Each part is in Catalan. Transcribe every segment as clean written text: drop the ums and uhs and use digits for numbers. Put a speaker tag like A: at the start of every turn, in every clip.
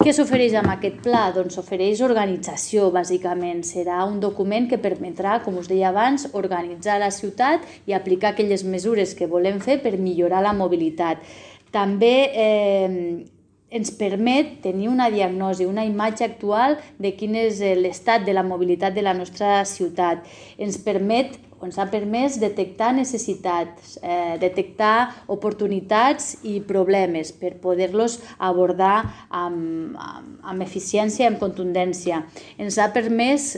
A: Què s'ofereix amb aquest pla? Doncs s'ofereix organització, bàsicament. Serà un document que permetrà, com us deia abans, organitzar la ciutat i aplicar aquelles mesures que volem fer per millorar la mobilitat. També ens permet tenir una diagnosi, una imatge actual de quin és l'estat de la mobilitat de la nostra ciutat. Ens ha permès detectar necessitats, detectar oportunitats i problemes per poder-los abordar amb eficiència i amb contundència. Ens ha permès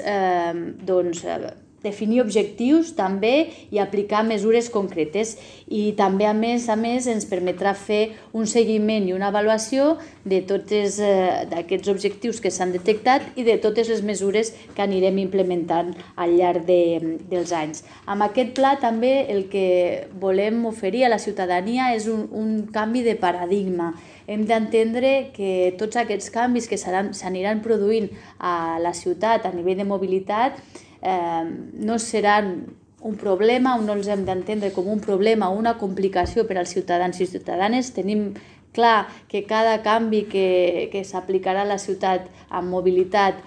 A: definir objectius també i aplicar mesures concretes i també a més ens permetrà fer un seguiment i una avaluació de tots aquests objectius que s'han detectat i de totes les mesures que anirem implementant al llarg dels anys. Amb aquest pla també el que volem oferir a la ciutadania és un canvi de paradigma. Hem d'entendre que tots aquests canvis que s'aniran produint a la ciutat a nivell de mobilitat no seran un problema o no els hem d'entendre com un problema o una complicació per als ciutadans i ciutadanes. Tenim clar que cada canvi que s'aplicarà a la ciutat amb mobilitat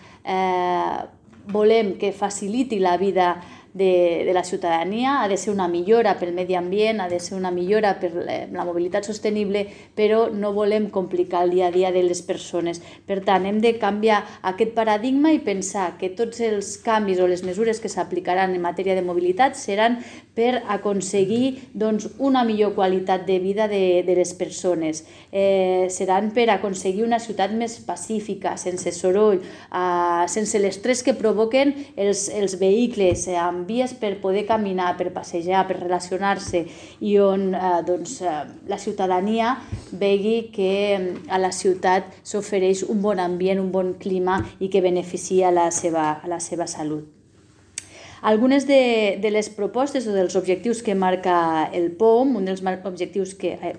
A: volem que faciliti la vida de la ciutadania, ha de ser una millora pel medi ambient, ha de ser una millora per la mobilitat sostenible, però no volem complicar el dia a dia de les persones. Per tant, hem de canviar aquest paradigma i pensar que tots els canvis o les mesures que s'aplicaran en matèria de mobilitat seran per aconseguir una millor qualitat de vida de les persones. Seran per aconseguir una ciutat més pacífica, sense soroll, sense l'estrès que provoquen els vehicles, amb vies per poder caminar, per passejar, per relacionar-se i on la ciutadania vegi que a la ciutat s'ofereix un bon ambient, un bon clima i que beneficia la seva salut. Algunes de les propostes o dels objectius que marca el POM, un dels objectius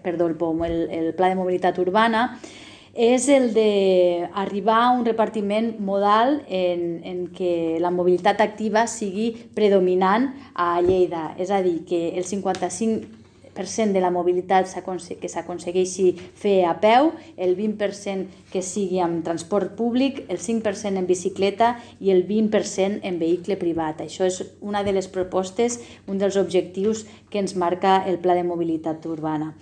A: el Pla de Mobilitat Urbana, és el d'arribar a un repartiment modal en què la mobilitat activa sigui predominant a Lleida. És a dir, que el 55% de la mobilitat que s'aconsegueixi fer a peu, el 20% que sigui amb transport públic, el 5% en bicicleta i el 20% en vehicle privat. Això és una de les propostes, un dels objectius que ens marca el Pla de Mobilitat Urbana.